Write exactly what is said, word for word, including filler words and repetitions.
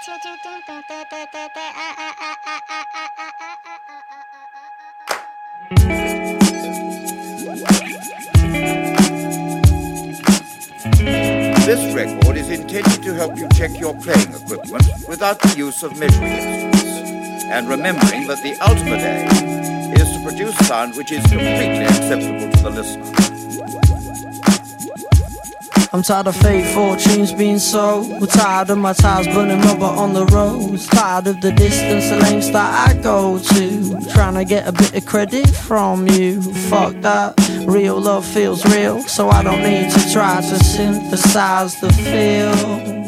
This record is intended to help you check your playing equipment without the use of measuring instruments, and remembering that the ultimate aim is to produce sound which is completely acceptable to the listener. I'm tired of fake fortunes being sold. Tired of my tires burning rubber on the roads. Tired of the distance, the lengths that I go to. Trying to get a bit of credit from you. Fuck that, real love feels real. So I don't need to try to synthesize the feel.